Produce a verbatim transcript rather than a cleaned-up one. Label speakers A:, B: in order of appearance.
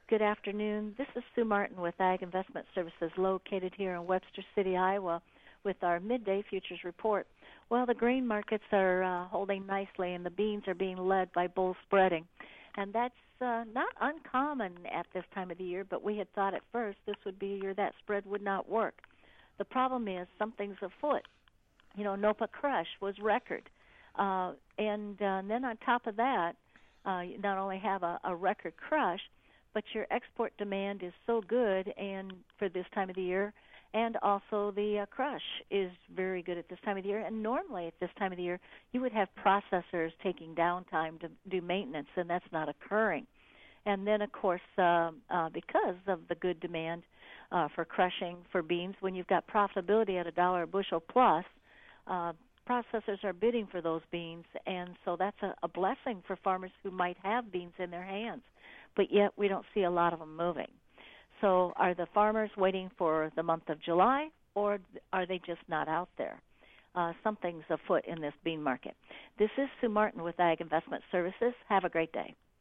A: Good afternoon. This is Sue Martin with Ag Investment Services located here in Webster City, Iowa with our midday futures report. Well, the grain markets are uh, holding nicely and the beans are being led by bull spreading. And that's uh, not uncommon at this time of the year, but we had thought at first this would be a year that spread would not work. The problem is something's afoot. You know, NOPA crush was record. Uh, and, uh, and then on top of that, uh, you not only have a, a record crush, but your export demand is so good and for this time of the year, and also the uh, crush is very good at this time of the year. And normally at this time of the year, you would have processors taking downtime to do maintenance, and that's not occurring. And then, of course, uh, uh, because of the good demand uh, for crushing for beans, when you've got profitability at a dollar a bushel plus, uh, processors are bidding for those beans, and so that's a, a blessing for farmers who might have beans in their hands. But yet we don't see a lot of them moving. So are the farmers waiting for the month of July, or are they just not out there? Uh, something's afoot in this bean market. This is Sue Martin with Ag Investment Services. Have a great day.